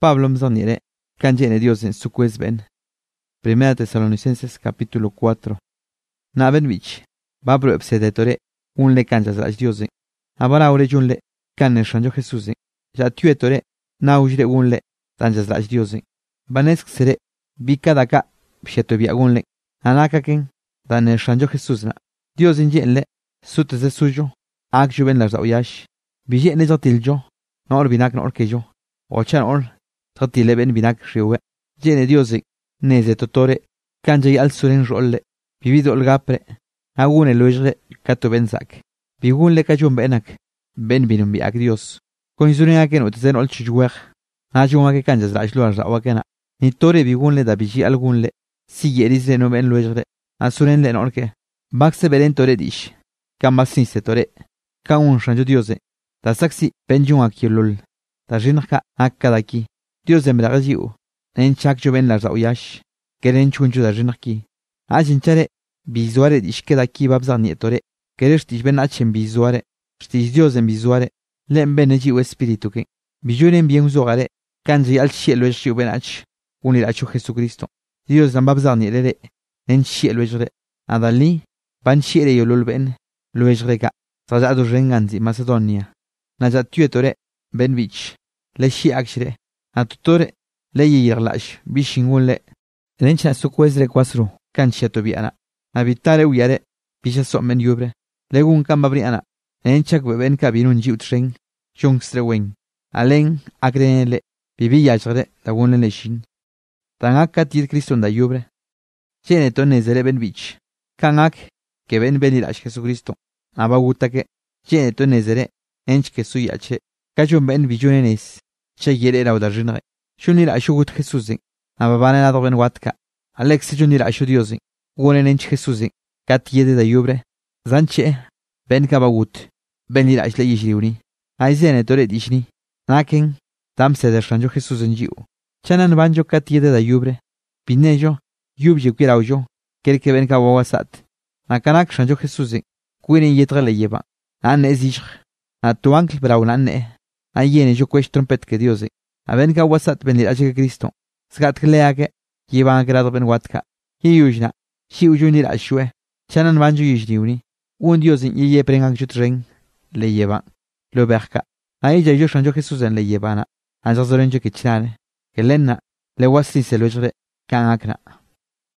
Pablo mzanire kanjene Dios en su kwez ben. Primera Tesalonicenses capítulo 4. Na ben bich. Babro ebsedetore unle kanjas raj Dios. Abara ore junle kanne shanjo Jesus. Ja tuetore na ujre unle tanjas raj Dios. Banesk sere bika daka psheto biagunle. Anaka ken dane shanjo Jesus na. Dios injenle sutze suyo. Ak juben la yash. Bijene jotiljo. Nor binak nor kejo. Ochan or tatile ben binak riwe. Jene Dios neze totore kanje al suren rolle. Bibido el gapre. Agune loijre kato benzak. Bigunle kajun benak. Ben binum biak Dios. Konisuren aken utzen ol chujwer. Najuma ke kanjas rajlo al rawakena. Ni tore bigunle da biji algunle. Sigue erizre no ben loijre. Asuren le norke. Bakse beren tore dish. Kambaksin se tore. Kaun shanjo Dios. Da saksi benjun akilul. Da jinaka akadaki. Dios de mragajiu. En chak joven la rauyash. Keren chunju da jinaki. Ajinchare bizuare dishkedaki babza nietore. Keresh ben achen bizuare. Shtish Dios en bizuare. Len beneji espíritu que. Bijuren bien zogare. Kanji al cielo es ben ach. Uniracho Jesucristo. Dios dan babza niere. En cielo es re. Adali. Ban chiere yolul ben. Luejrega. Sajadu renganzi Macedonia. Najat tuetore. Ben vich. Le shi akshre. Atutore. Le yirlash. Bishingunle. Rencha sukwezre kwasru. Kanchia tobiana. Habitare uyare. Bisha somen yubre. Legun kambabriana. Enchak beben kabinun jiutreng. Jungstrewen. Alen agrenele. Bibi yajre. Lagun leshin. Tangaka tir Cristo da yubre. Cheneto nezere ben vich. Kangak. Que ben benirash Jesucristo. Abagutake. Cheneto nezere. Ench que suyache. Kajun ben vijunenes. Che yere raudarjinre. Shunira ashugut Jesusin. Ababane la doben watka. Alex junira ashu Diosin. Unen ench Jesusin. Kat yede da yubre. Zanche. Ben kabagut. Ben lira ashle yishriuni. Aizene tore dishni. Naken. Tamse de shanjo Jesusin jiu. Chanan banjo kat yede da yubre. Pinejo. Yubje kiraujo. Kerke ben kabawasat. Nakanak shanjo Jesusin. Kuinen yetre le lleva. Anne ezishr. A tu ankl braunanne. Ayene yo quest trompet que Dios. A ben ka wasat ben lirache Cristo. Skat kleake. Llevan grado ben watka. Yuyna. Shi uyunir ashue. Chanan banjo yishriuni. Un Dios in ye prengan chutren. Le llevan. Lo berka. Ahí ya yo shanjo Jesús en le llevana. Anjas orenjo que chane. Que lenna. Le wasi se lo jre. Kan akna.